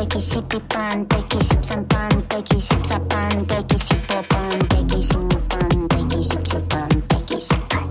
대기 12번 대기 13번 대기 14번 대기 15번 대기 16번 대기 17번 대기 18번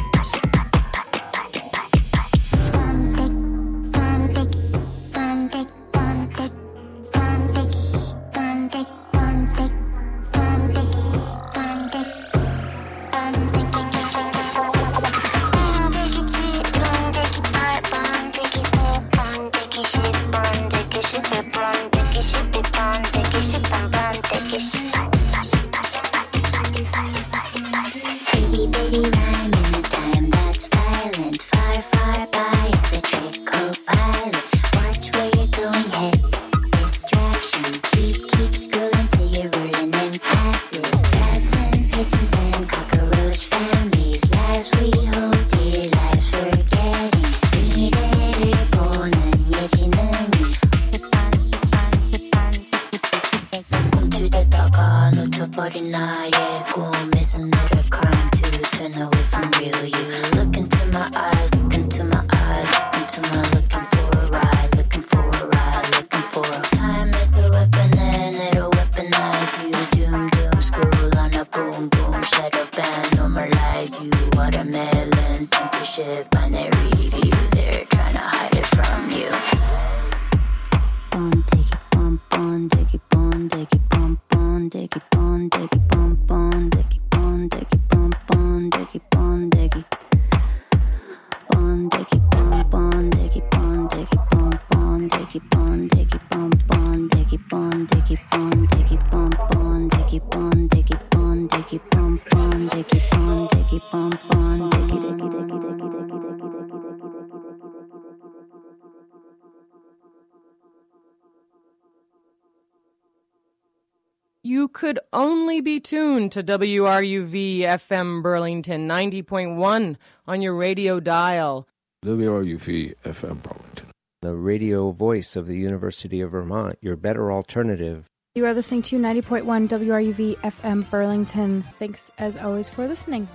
You could only be tuned to WRUV FM Burlington 90.1 on your radio dial. WRUV FM Burlington, the radio voice of the University of Vermont, your better alternative. You are listening to 90.1 WRUV FM Burlington. Thanks, as always, for listening.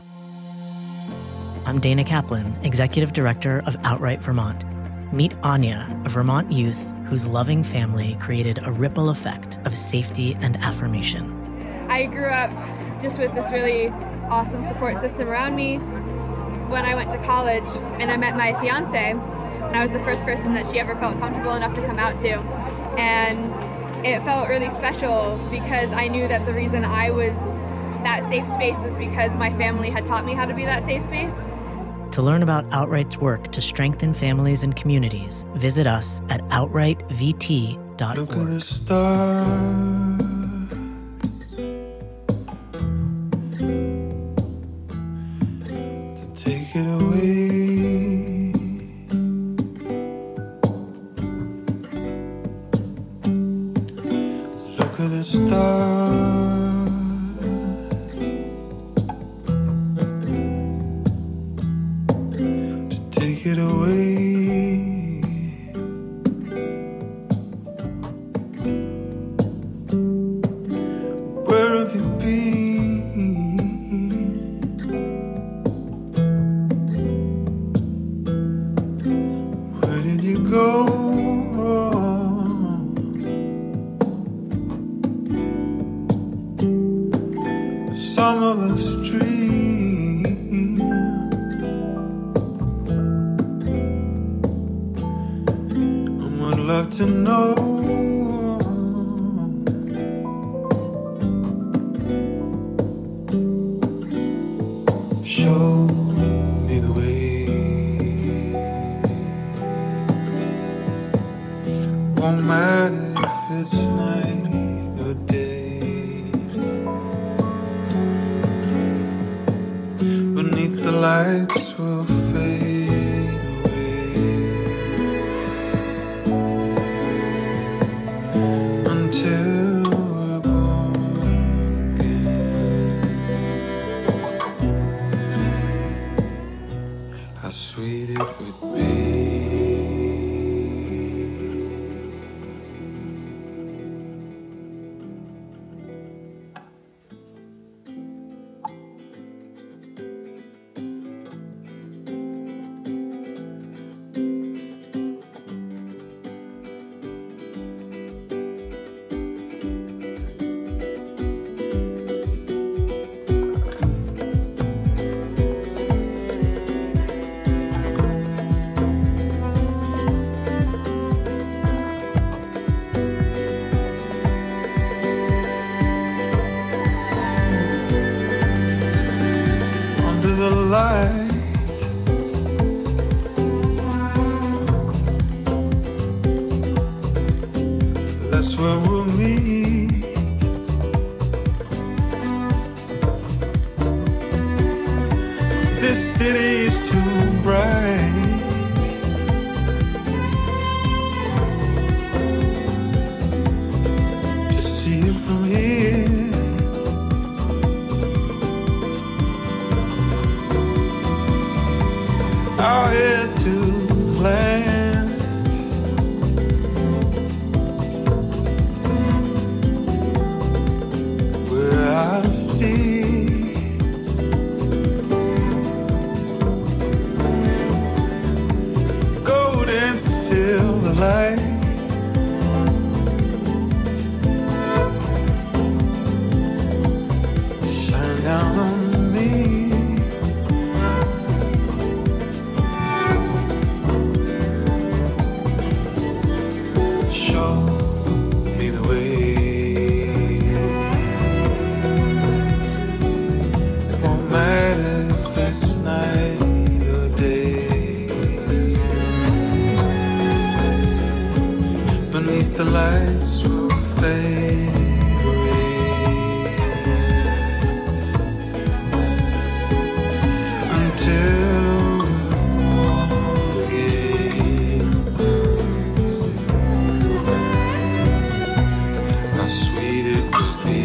I'm Dana Kaplan, Executive Director of Outright Vermont. Meet Anya, a Vermont youth whose loving family created a ripple effect of safety and affirmation. I grew up just with this really awesome support system around me. When I went to college and I met my fiance, and I was the first person that she ever felt comfortable enough to come out to. And it felt really special because I knew that the reason I was that safe space was because my family had taught me how to be that safe space. To learn about Outright's work to strengthen families and communities, visit us at outrightvt.org. Look at the stars. To take it away. Look at the stars. Take it away. Where have you been? Where did you go? Some of us dream. Love to know. Show me the way. Won't matter if it's night or day. Beneath the lights will fade away. Till we're born again. How sweet it would be. that's where we'll meet. This city is too bright to see it from here. I'll head to land where I see gold and silver light. Shine down on me. Show me the way. It won't matter if it's night or day. Beneath the lights will fade away until how sweet it would be.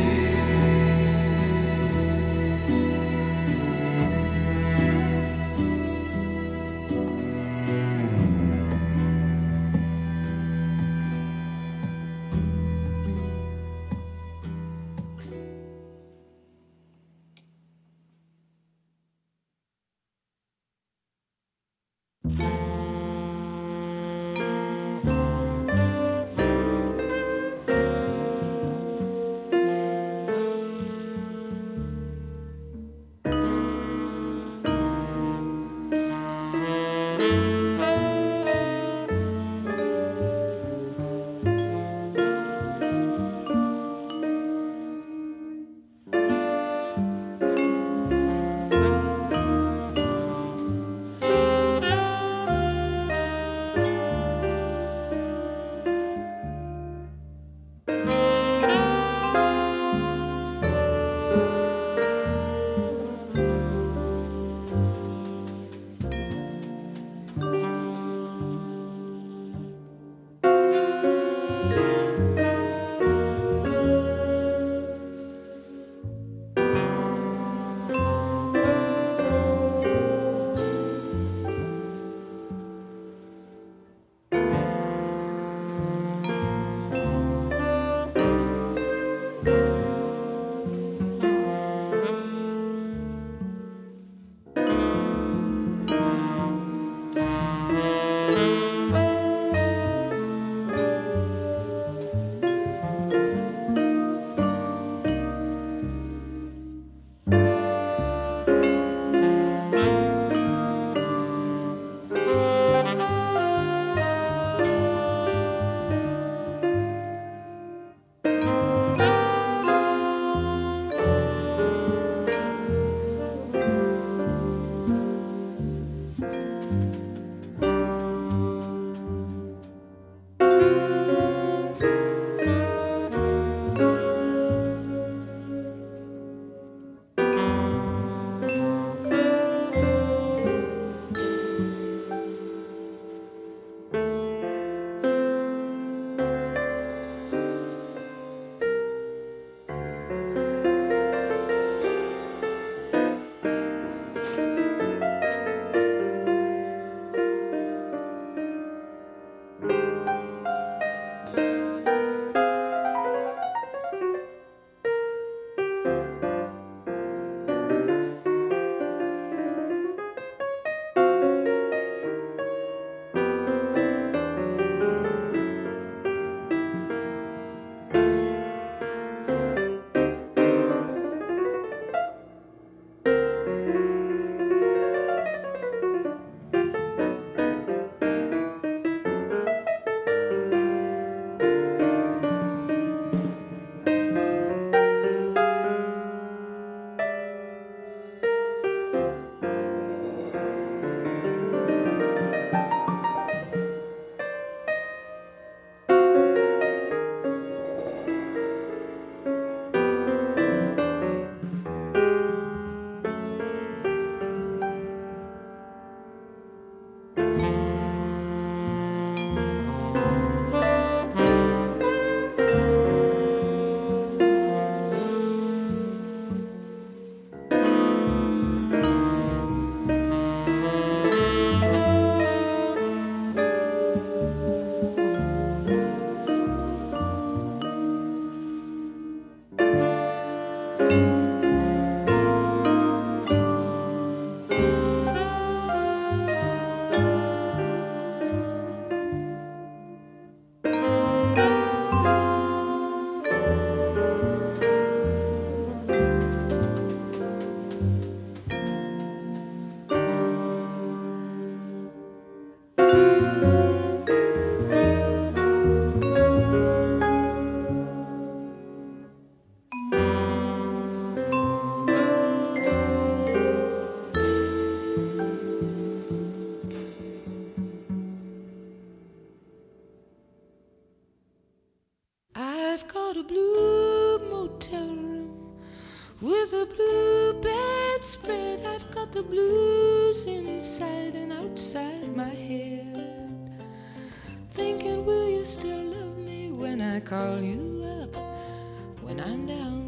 got a blue motel room with a blue bedspread. I've got the blues inside and outside my head. Thinking, will you still love me when I call you up when I'm down?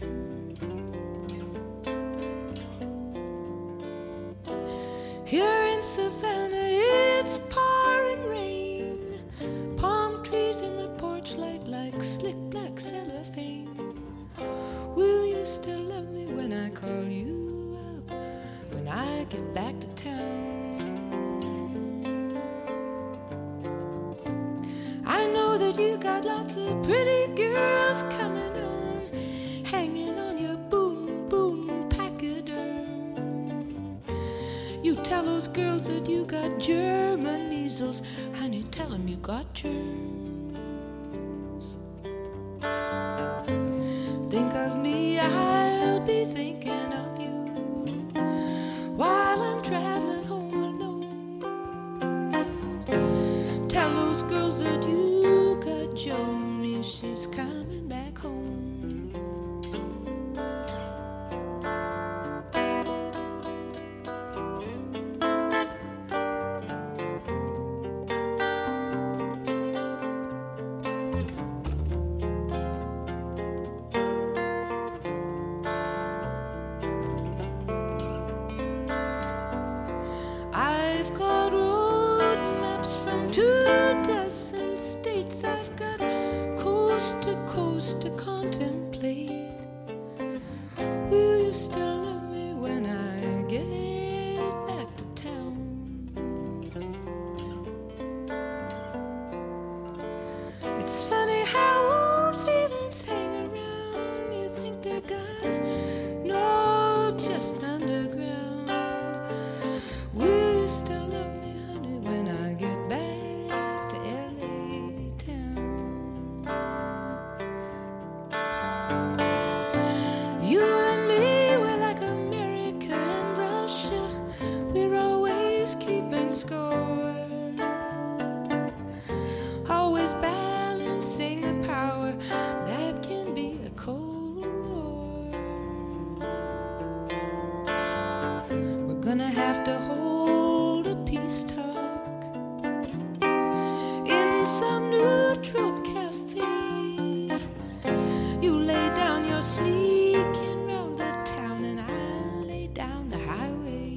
Here in Savannah, it's pouring rain. Palm trees in the porch light like slick black cellophane. Will you still love me when I call you up when I get back to town? I know that you got lots of pretty girls coming on, hanging on your boom, boom, pachyderm. You tell those girls that you got German measles, honey, tell them you got germs. Think of me, I'll be thinking of you while I'm traveling home alone. Tell those girls that you got Joni, she's coming back home. I've got road maps from 24 states. I've got coast to contemplate. Will you still love me when I get back to town? It's funny how old feelings hang around. You think they're gone? No, just underground. Will you still love me, honey, when I get back to LA town? You and me, we're like America and Russia. We're always keeping score, always balancing the power that can be a cold war. We're gonna have to hold a peace talk in some neutral cafe. You lay down your sneaking round the town and I lay down the highway.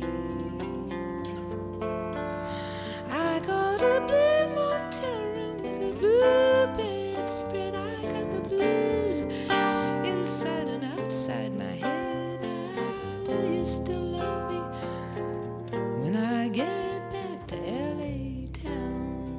I got a blue motel room with a blue bedspread. I got the blues inside and outside my head. Will you still love me when I get back to LA town?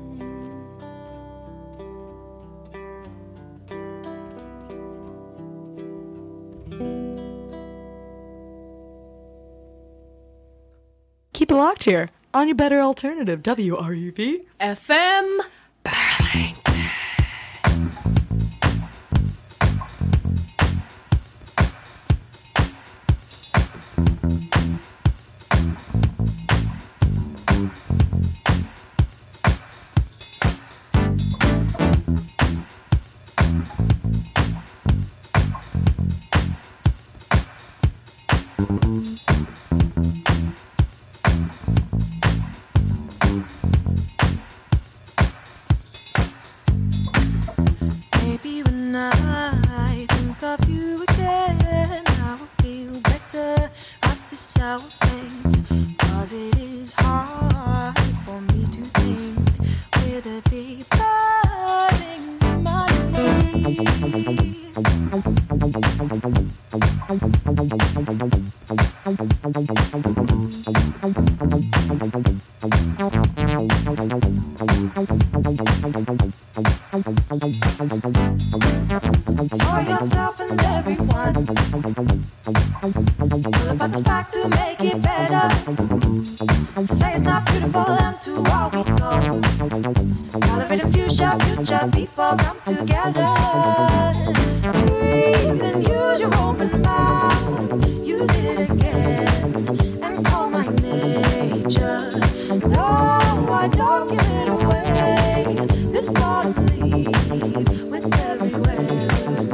Keep it locked here on your better alternative, WRUV FM Burlington. Maybe when I think of you again, I will feel better at this sour face. 'Cause it is hard for me to think with a bee buzzing in my For yourself and everyone, put up the fact to make it better. Say it's not beautiful and to all we go. Celebrate a future people come together. Breathe and use your open mouth. Use it again and call my nature. No, I don't give it away. This ought to leave with everywhere.